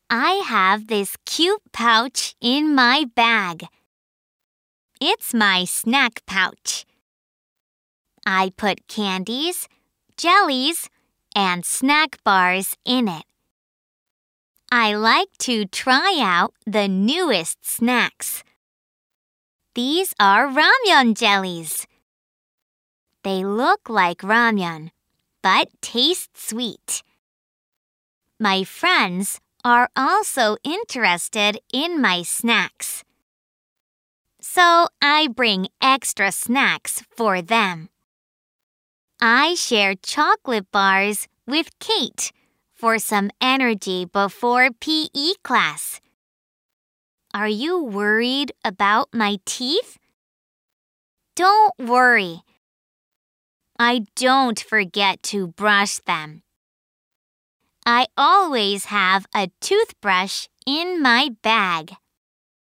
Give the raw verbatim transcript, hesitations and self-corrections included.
I have this cute pouch in my bag. It's my snack pouch. I put candies, jellies, and snack bars in it. I like to try out the newest snacks. These are ramyeon jellies. They look like ramyeon, but taste sweet. My friends are also interested in my snacks. So I bring extra snacks for them. I share chocolate bars with Kate for some energy before P E class. Are you worried about my teeth? Don't worry. I don't forget to brush them. I always have a toothbrush in my bag.